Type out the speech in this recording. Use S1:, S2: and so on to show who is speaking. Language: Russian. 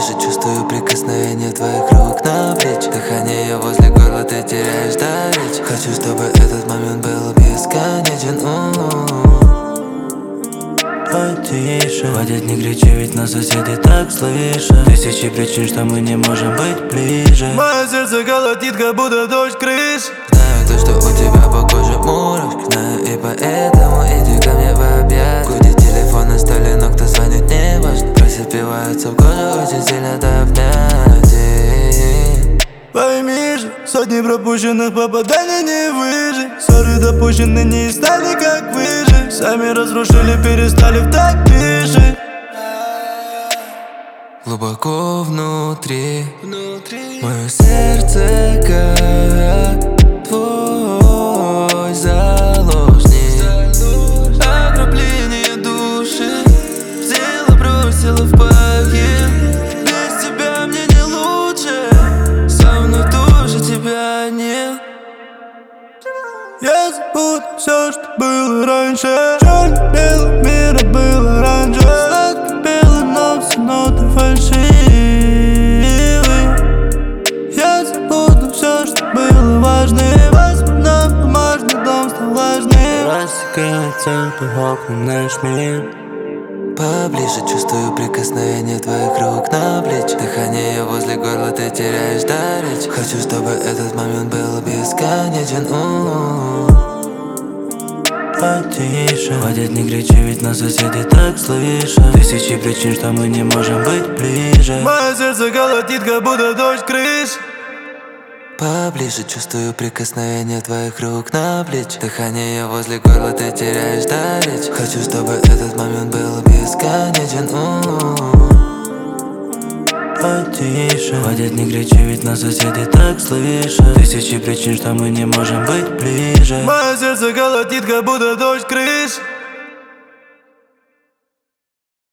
S1: Поближе чувствую прикосновение твоих рук на плечи. Дыхание возле горла, ты теряешь до речи. Хочу, чтобы этот момент был бесконечен. Потише, хватит не кричи, ведь нас соседи так слышат. Тысячи причин, что мы не можем быть ближе.
S2: Мое сердце колотит, как будто дождь крыш.
S1: Знаю то, что у тебя по коже мурашки. Знаю, и поэтому иди ко мне в объятия. Гудит телефон на столе, но кто звонит, не важно. Просыпается в коже очень сильно до обнятий.
S2: Пойми же, сотни пропущенных попаданий не выжить. Ссоры допущены, не стали как выжить. Сами разрушили, перестали в так пиши.
S1: Глубоко внутри мое сердце как твой заложник. Ограбление души взяла, бросила в погиб. Без тебя мне не лучше, со мной тоже тебя нет.
S2: Я забуду все, что было раньше. Черно-белый мир был оранжевый. Сладко-белый, но все ноты фальшивые. Я забуду все, что было важным. Возможно, бумажный дом стал влажным.
S1: Рассекается окном наш мир. Поближе чувствую прикосновение твоих рук на плечи. Дыхание возле горла, ты теряешь до речи. Хочу, чтобы этот момент был бесконечен. Потише, хватит не кричи, ведь нас соседи так слышат. Тысячи причин, что мы не можем быть ближе.
S2: Мое сердце колотит, как будто дождь крыш.
S1: Поближе чувствую прикосновение твоих рук на плечи. Дыхание возле горла, ты теряешь до речи. Хочу, чтобы этот момент был бесконечен. Потише, хватит не кричи, ведь нас соседи так слышат. Тысячи причин, что мы не можем быть ближе.
S2: Мое сердце колотит, как будто дождь крыш.